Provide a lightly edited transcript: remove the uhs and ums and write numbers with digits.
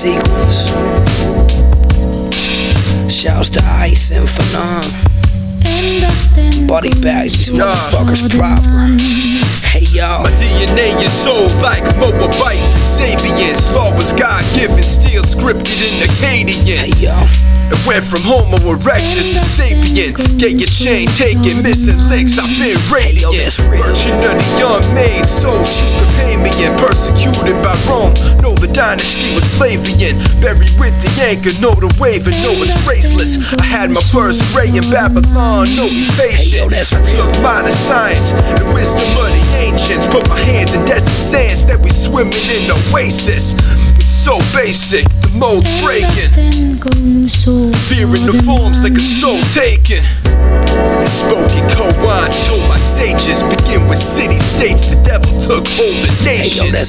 sequence. Shouts to Ice and Phenom. Body bag, these motherfuckers proper. Hey yo, my DNA is soul like Moabites and Sabians. Law was God-given, still scripted in Akkadian. hey yo. It went from Homo erectus to sapien. Get your chain taken, missing links, I've been radiant. that's real. Merchant of the unmade soul, Superior, persecuted by Rome. Know the dynasty was Flavian, buried with the anchor, know the wave and know it's graceless. I had my first ray in Babylon, know be patient. that's real. Took modern science, the wisdom of the ancients. Put my hands in desert sands that we swimming in oasis. It's so basic, the mold's breaking. Fearing the forms like a soul taken. Spoken koans told my sages, begin with city-states. The devil took hold of nations.